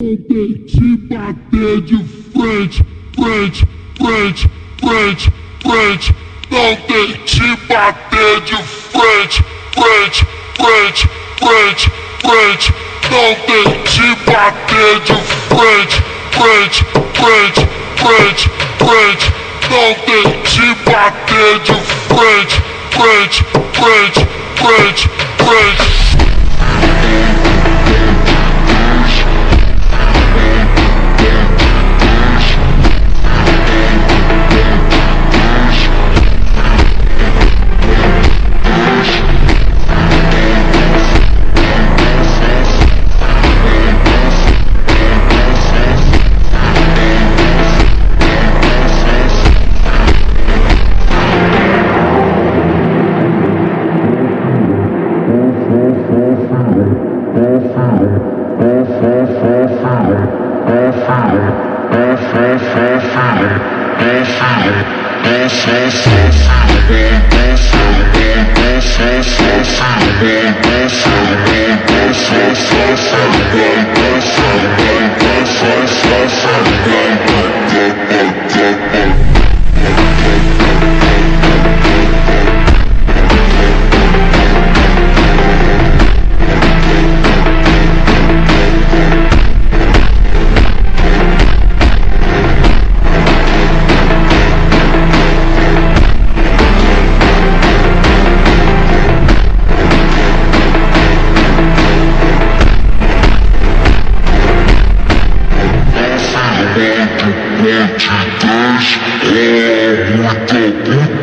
Ontem te bater de frente, frente, frente, frente, frente. Não tem te bater de frente, frente, frente, frente, frente. Não tem te bater de frente, frente, frente, frente, frente. Não tem te bater de frente, frente, frente, frente, frente. Muito